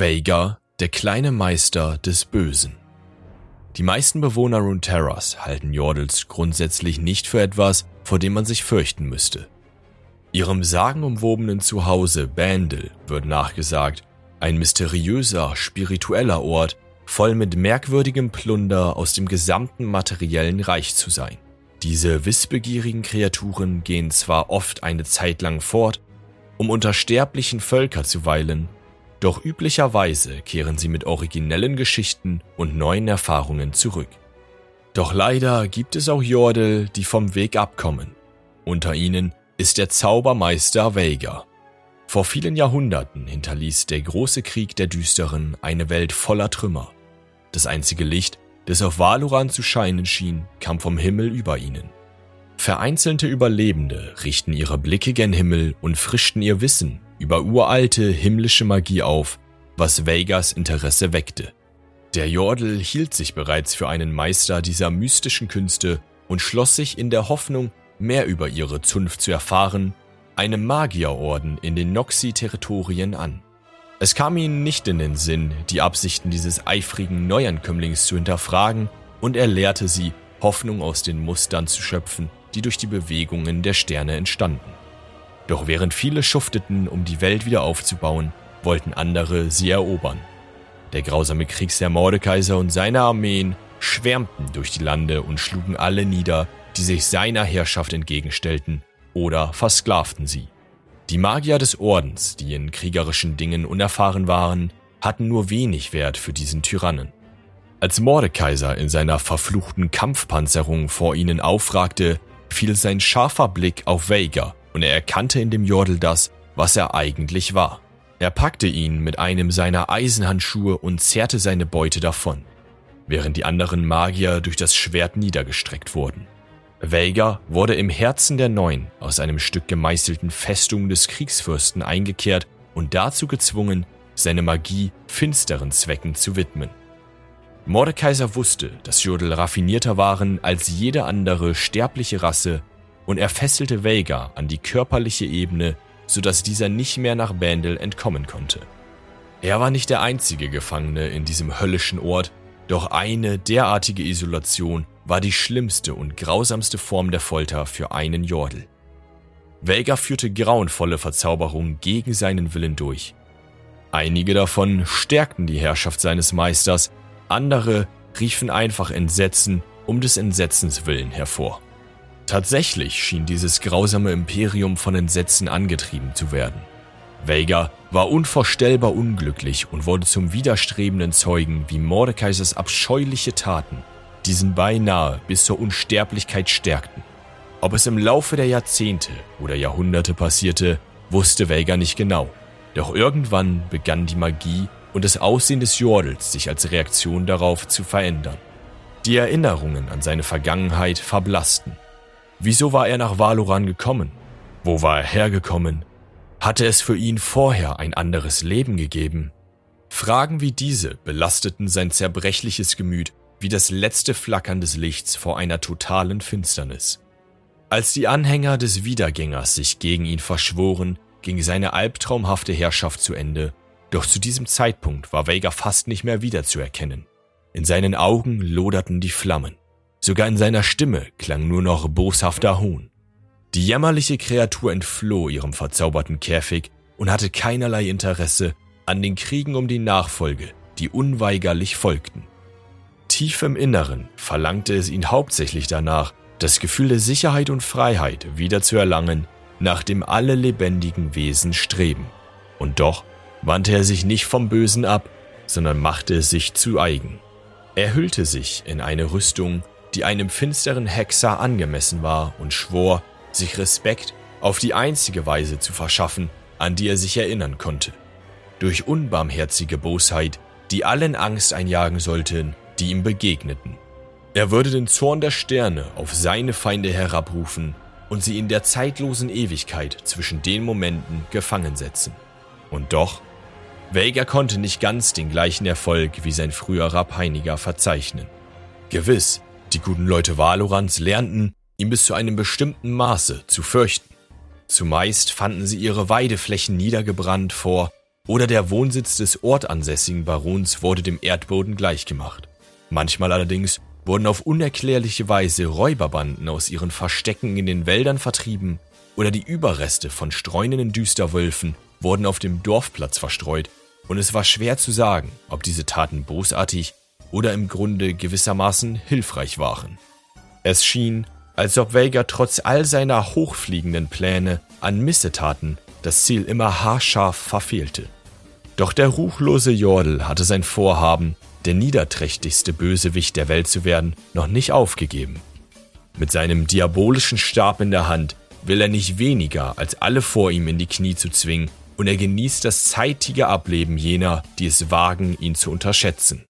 Vhagar, der kleine Meister des Bösen. Die meisten Bewohner Runeterras halten Yordles grundsätzlich nicht für etwas, vor dem man sich fürchten müsste. Ihrem sagenumwobenen Zuhause Bandle wird nachgesagt, ein mysteriöser, spiritueller Ort, voll mit merkwürdigem Plunder aus dem gesamten materiellen Reich zu sein. Diese wissbegierigen Kreaturen gehen zwar oft eine Zeit lang fort, um unter sterblichen Völkern zu weilen, doch üblicherweise kehren sie mit originellen Geschichten und neuen Erfahrungen zurück. Doch leider gibt es auch Yordle, die vom Weg abkommen. Unter ihnen ist der Zaubermeister Vhagar. Vor vielen Jahrhunderten hinterließ der große Krieg der Düsteren eine Welt voller Trümmer. Das einzige Licht, das auf Valoran zu scheinen schien, kam vom Himmel über ihnen. Vereinzelte Überlebende richten ihre Blicke gen Himmel und frischten ihr Wissen über uralte himmlische Magie auf, was Vhagars Interesse weckte. Der Yordle hielt sich bereits für einen Meister dieser mystischen Künste und schloss sich in der Hoffnung, mehr über ihre Zunft zu erfahren, einem Magierorden in den Noxi-Territorien an. Es kam ihnen nicht in den Sinn, die Absichten dieses eifrigen Neuankömmlings zu hinterfragen, und er lehrte sie, Hoffnung aus den Mustern zu schöpfen, die durch die Bewegungen der Sterne entstanden. Doch während viele schufteten, um die Welt wieder aufzubauen, wollten andere sie erobern. Der grausame Kriegsherr Mordekaiser und seine Armeen schwärmten durch die Lande und schlugen alle nieder, die sich seiner Herrschaft entgegenstellten, oder versklavten sie. Die Magier des Ordens, die in kriegerischen Dingen unerfahren waren, hatten nur wenig Wert für diesen Tyrannen. Als Mordekaiser in seiner verfluchten Kampfpanzerung vor ihnen aufragte, fiel sein scharfer Blick auf Vhagar und er erkannte in dem Yordle das, was er eigentlich war. Er packte ihn mit einem seiner Eisenhandschuhe und zerrte seine Beute davon, während die anderen Magier durch das Schwert niedergestreckt wurden. Vhagar wurde im Herzen der Neun aus einem Stück gemeißelten Festung des Kriegsfürsten eingekehrt und dazu gezwungen, seine Magie finsteren Zwecken zu widmen. Mordekaiser wusste, dass Yordle raffinierter waren als jede andere sterbliche Rasse, und er fesselte Vhagar an die körperliche Ebene, sodass dieser nicht mehr nach Bandle entkommen konnte. Er war nicht der einzige Gefangene in diesem höllischen Ort, doch eine derartige Isolation war die schlimmste und grausamste Form der Folter für einen Yordle. Vhagar führte grauenvolle Verzauberungen gegen seinen Willen durch. Einige davon stärkten die Herrschaft seines Meisters, andere riefen einfach Entsetzen um des Entsetzens willen hervor. Tatsächlich schien dieses grausame Imperium von Entsetzen angetrieben zu werden. Vhagar war unvorstellbar unglücklich und wurde zum widerstrebenden Zeugen, wie Mordekaisers abscheuliche Taten diesen beinahe bis zur Unsterblichkeit stärkten. Ob es im Laufe der Jahrzehnte oder Jahrhunderte passierte, wusste Vhagar nicht genau. Doch irgendwann begann die Magie und das Aussehen des Yordles sich als Reaktion darauf zu verändern. Die Erinnerungen an seine Vergangenheit verblassten. Wieso war er nach Valoran gekommen? Wo war er hergekommen? Hatte es für ihn vorher ein anderes Leben gegeben? Fragen wie diese belasteten sein zerbrechliches Gemüt wie das letzte Flackern des Lichts vor einer totalen Finsternis. Als die Anhänger des Wiedergängers sich gegen ihn verschworen, ging seine albtraumhafte Herrschaft zu Ende, doch zu diesem Zeitpunkt war Vhagar fast nicht mehr wiederzuerkennen. In seinen Augen loderten die Flammen. Sogar in seiner Stimme klang nur noch boshafter Hohn. Die jämmerliche Kreatur entfloh ihrem verzauberten Käfig und hatte keinerlei Interesse an den Kriegen um die Nachfolge, die unweigerlich folgten. Tief im Inneren verlangte es ihn hauptsächlich danach, das Gefühl der Sicherheit und Freiheit wieder zu erlangen, nach dem alle lebendigen Wesen streben. Und doch wandte er sich nicht vom Bösen ab, sondern machte es sich zu eigen. Er hüllte sich in eine Rüstung, die einem finsteren Hexer angemessen war, und schwor, sich Respekt auf die einzige Weise zu verschaffen, an die er sich erinnern konnte. Durch unbarmherzige Bosheit, die allen Angst einjagen sollten, die ihm begegneten. Er würde den Zorn der Sterne auf seine Feinde herabrufen und sie in der zeitlosen Ewigkeit zwischen den Momenten gefangen setzen. Und doch, Vhagar konnte nicht ganz den gleichen Erfolg wie sein früherer Peiniger verzeichnen. Gewiss, die guten Leute Valorans lernten, ihn bis zu einem bestimmten Maße zu fürchten. Zumeist fanden sie ihre Weideflächen niedergebrannt vor, oder der Wohnsitz des ortansässigen Barons wurde dem Erdboden gleichgemacht. Manchmal allerdings wurden auf unerklärliche Weise Räuberbanden aus ihren Verstecken in den Wäldern vertrieben oder die Überreste von streunenden Düsterwölfen wurden auf dem Dorfplatz verstreut und es war schwer zu sagen, ob diese Taten bosartig oder im Grunde gewissermaßen hilfreich waren. Es schien, als ob Vhagar trotz all seiner hochfliegenden Pläne an Missetaten das Ziel immer haarscharf verfehlte. Doch der ruchlose Yordle hatte sein Vorhaben, der niederträchtigste Bösewicht der Welt zu werden, noch nicht aufgegeben. Mit seinem diabolischen Stab in der Hand will er nicht weniger, als alle vor ihm in die Knie zu zwingen, und er genießt das zeitige Ableben jener, die es wagen, ihn zu unterschätzen.